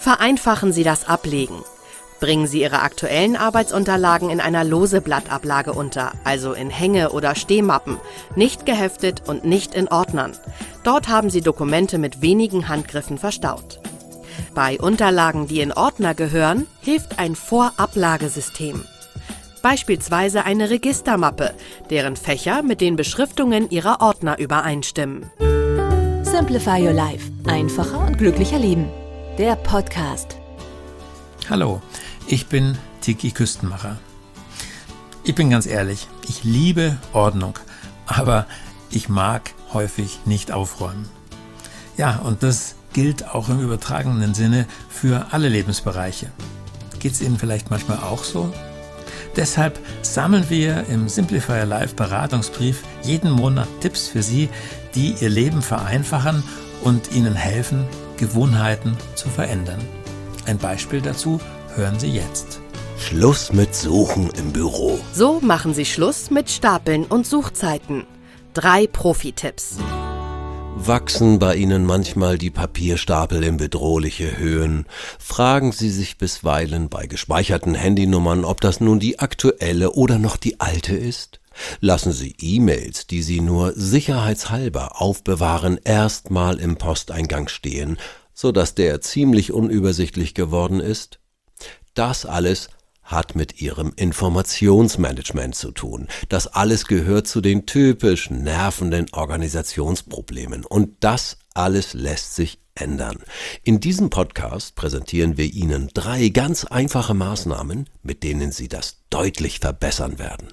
Vereinfachen Sie das Ablegen. Bringen Sie Ihre aktuellen Arbeitsunterlagen in einer lose Blattablage unter, also in Hänge- oder Stehmappen, nicht geheftet und nicht in Ordnern. Dort haben Sie Dokumente mit wenigen Handgriffen verstaut. Bei Unterlagen, die in Ordner gehören, hilft ein Vorablagesystem. Beispielsweise eine Registermappe, deren Fächer mit den Beschriftungen Ihrer Ordner übereinstimmen. Simplify Your Life. Einfacher und glücklicher leben. Der Podcast. Hallo, ich bin Tiki Küstenmacher. Ich bin ganz ehrlich, ich liebe Ordnung, aber ich mag häufig nicht aufräumen. Ja, und das gilt auch im übertragenen Sinne für alle Lebensbereiche. Geht es Ihnen vielleicht manchmal auch so? Deshalb sammeln wir im Simplify Your Life Beratungsbrief jeden Monat Tipps für Sie, die Ihr Leben vereinfachen und Ihnen helfen, Gewohnheiten zu verändern. Ein Beispiel dazu hören Sie jetzt. Schluss mit Suchen im Büro. So machen Sie Schluss mit Stapeln und Suchzeiten. 3 Profi-Tipps. Wachsen bei Ihnen manchmal die Papierstapel in bedrohliche Höhen? Fragen Sie sich bisweilen bei gespeicherten Handynummern, ob das nun die aktuelle oder noch die alte ist? Lassen Sie E-Mails, die Sie nur sicherheitshalber aufbewahren, erstmal im Posteingang stehen, sodass der ziemlich unübersichtlich geworden ist? Das alles hat mit Ihrem Informationsmanagement zu tun. Das alles gehört zu den typisch nervenden Organisationsproblemen. Und das alles lässt sich ändern. In diesem Podcast präsentieren wir Ihnen 3 ganz einfache Maßnahmen, mit denen Sie das deutlich verbessern werden.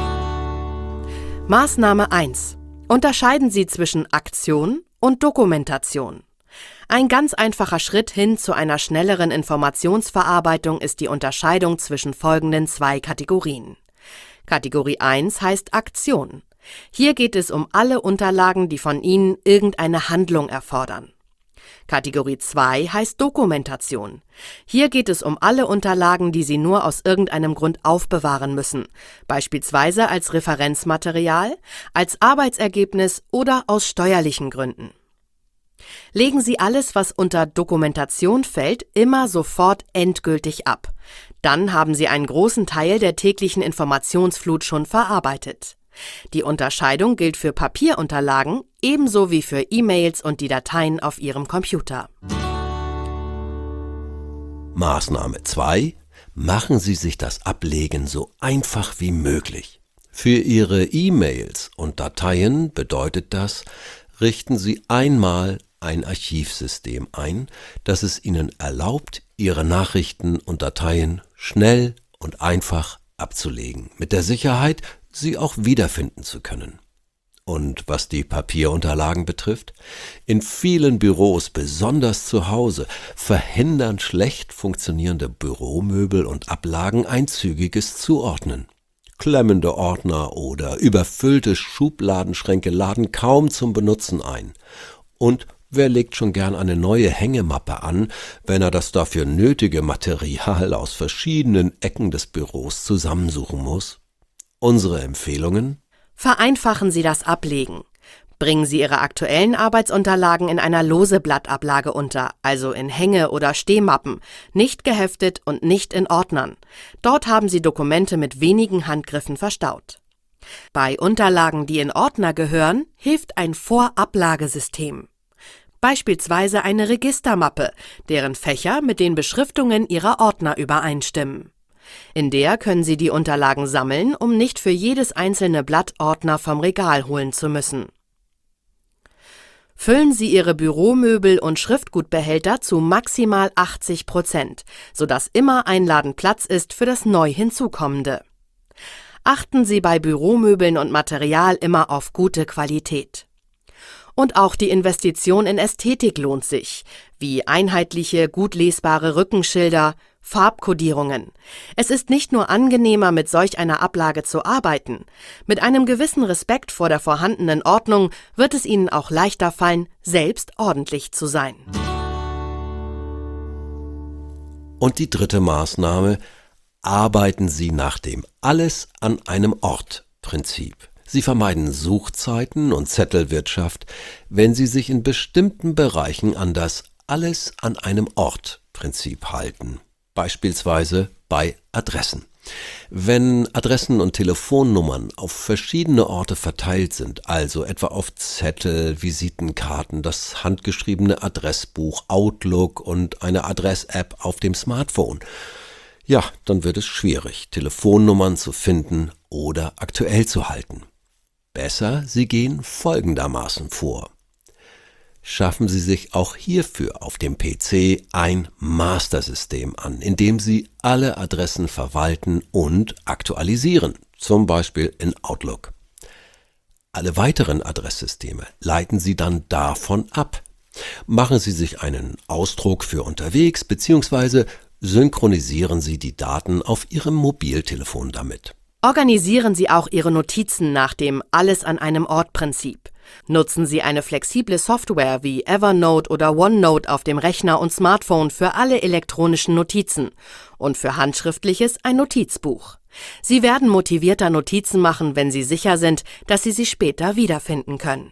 Maßnahme 1. Unterscheiden Sie zwischen Aktion und Dokumentation. Ein ganz einfacher Schritt hin zu einer schnelleren Informationsverarbeitung ist die Unterscheidung zwischen folgenden 2 Kategorien. Kategorie 1 heißt Aktion. Hier geht es um alle Unterlagen, die von Ihnen irgendeine Handlung erfordern. Kategorie 2 heißt Dokumentation. Hier geht es um alle Unterlagen, die Sie nur aus irgendeinem Grund aufbewahren müssen, beispielsweise als Referenzmaterial, als Arbeitsergebnis oder aus steuerlichen Gründen. Legen Sie alles, was unter Dokumentation fällt, immer sofort endgültig ab. Dann haben Sie einen großen Teil der täglichen Informationsflut schon verarbeitet. Die Unterscheidung gilt für Papierunterlagen ebenso wie für E-Mails und die Dateien auf Ihrem Computer. Maßnahme 2. Machen Sie sich das Ablegen so einfach wie möglich. Für Ihre E-Mails und Dateien bedeutet das, richten Sie einmal ein Archivsystem ein, das es Ihnen erlaubt, Ihre Nachrichten und Dateien schnell und einfach abzulegen, mit der Sicherheit, sie auch wiederfinden zu können. Und was die Papierunterlagen betrifft, in vielen Büros, besonders zu Hause, verhindern schlecht funktionierende Büromöbel und Ablagen ein zügiges Zuordnen. Klemmende Ordner oder überfüllte Schubladenschränke laden kaum zum Benutzen ein. Und wer legt schon gern eine neue Hängemappe an, wenn er das dafür nötige Material aus verschiedenen Ecken des Büros zusammensuchen muss? Unsere Empfehlungen? Vereinfachen Sie das Ablegen. Bringen Sie Ihre aktuellen Arbeitsunterlagen in einer lose Blattablage unter, also in Hänge- oder Stehmappen, nicht geheftet und nicht in Ordnern. Dort haben Sie Dokumente mit wenigen Handgriffen verstaut. Bei Unterlagen, die in Ordner gehören, hilft ein Vorablagesystem. Beispielsweise eine Registermappe, deren Fächer mit den Beschriftungen Ihrer Ordner übereinstimmen. In der können Sie die Unterlagen sammeln, um nicht für jedes einzelne Blatt Ordner vom Regal holen zu müssen. Füllen Sie Ihre Büromöbel und Schriftgutbehälter zu maximal 80%, sodass immer ein Laden Platz ist für das neu hinzukommende. Achten Sie bei Büromöbeln und Material immer auf gute Qualität. Und auch die Investition in Ästhetik lohnt sich, wie einheitliche, gut lesbare Rückenschilder, Farbkodierungen. Es ist nicht nur angenehmer, mit solch einer Ablage zu arbeiten. Mit einem gewissen Respekt vor der vorhandenen Ordnung wird es Ihnen auch leichter fallen, selbst ordentlich zu sein. Und die 3. Maßnahme: Arbeiten Sie nach dem Alles an einem Ort-Prinzip. Sie vermeiden Suchzeiten und Zettelwirtschaft, wenn Sie sich in bestimmten Bereichen an das Alles an einem Ort-Prinzip halten, beispielsweise bei Adressen. Wenn Adressen und Telefonnummern auf verschiedene Orte verteilt sind, also etwa auf Zettel, Visitenkarten, das handgeschriebene Adressbuch, Outlook und eine Adress-App auf dem Smartphone, ja, dann wird es schwierig, Telefonnummern zu finden oder aktuell zu halten. Besser, Sie gehen folgendermaßen vor. Schaffen Sie sich auch hierfür auf dem PC ein Mastersystem an, in dem Sie alle Adressen verwalten und aktualisieren, zum Beispiel in Outlook. Alle weiteren Adresssysteme leiten Sie dann davon ab. Machen Sie sich einen Ausdruck für unterwegs bzw. synchronisieren Sie die Daten auf Ihrem Mobiltelefon damit. Organisieren Sie auch Ihre Notizen nach dem Alles an einem Ort-Prinzip. Nutzen Sie eine flexible Software wie Evernote oder OneNote auf dem Rechner und Smartphone für alle elektronischen Notizen und für Handschriftliches ein Notizbuch. Sie werden motivierter Notizen machen, wenn Sie sicher sind, dass Sie sie später wiederfinden können.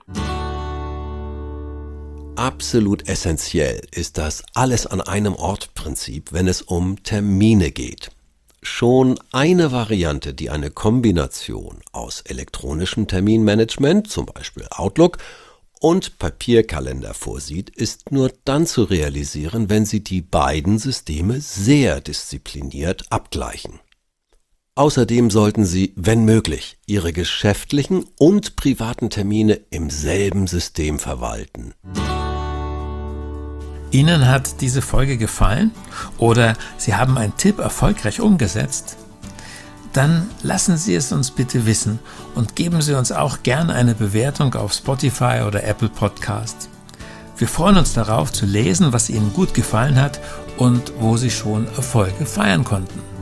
Absolut essentiell ist das Alles an einem Ort-Prinzip, wenn es um Termine geht. Schon eine Variante, die eine Kombination aus elektronischem Terminmanagement, zum Beispiel Outlook, und Papierkalender vorsieht, ist nur dann zu realisieren, wenn Sie die beiden Systeme sehr diszipliniert abgleichen. Außerdem sollten Sie, wenn möglich, Ihre geschäftlichen und privaten Termine im selben System verwalten. Ihnen hat diese Folge gefallen oder Sie haben einen Tipp erfolgreich umgesetzt? Dann lassen Sie es uns bitte wissen und geben Sie uns auch gerne eine Bewertung auf Spotify oder Apple Podcast. Wir freuen uns darauf zu lesen, was Ihnen gut gefallen hat und wo Sie schon Erfolge feiern konnten.